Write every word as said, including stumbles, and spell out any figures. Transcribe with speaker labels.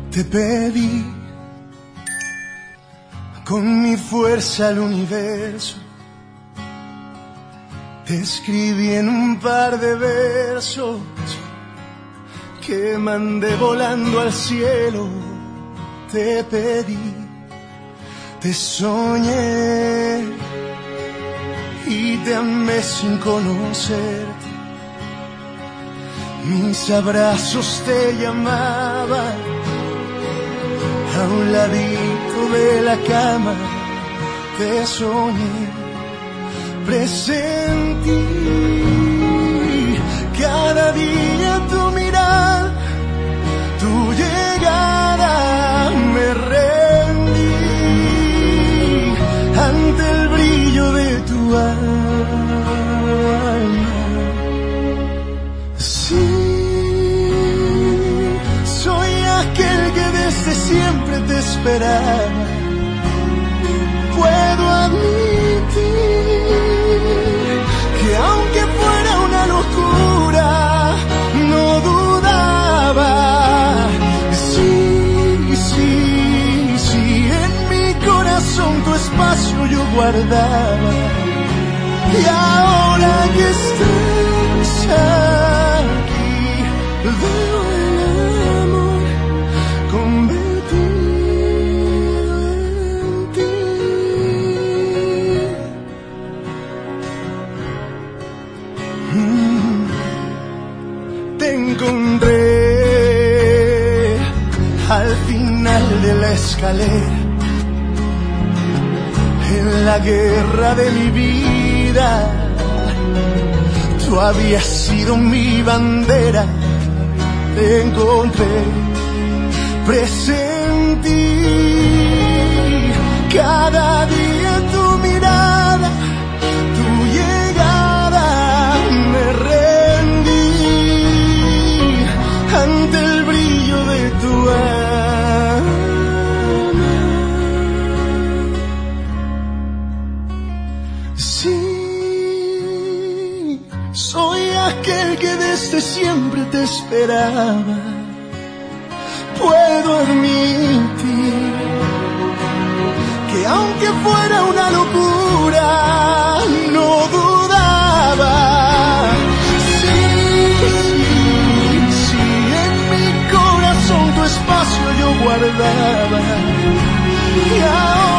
Speaker 1: Te pedí con mi fuerza al universo, te escribí en un par de versos que mandé volando al cielo. Te pedí, te soñé y te amé sin conocerte. Mis abrazos te llamaban a un ladito de la cama. Te soñé, presentí cada día tu mirada, tu llegada. Me rendí ante el brillo de tu alma. Sí, soy aquel que desde siempre te esperaba. Puedo admitir que aunque fuera una locura, no dudaba. Sí, sí, sí, en mi corazón tu espacio yo guardaba. Y ahora que estás aquí, veo el amor convertido en ti. Mm. Te encontré al final de la escalera, en la guerra de mi vida. Tú habías sido mi bandera. Te encontré, presentí cada día tu mirada, tu llegada. Me rendí ante el brillo de tu alma. Sí, soy aquel que desde siempre te esperaba. Puedo admitir que aunque fuera una locura, no dudaba. Sí, sí, sí, en mi corazón tu espacio yo guardaba. Y ahora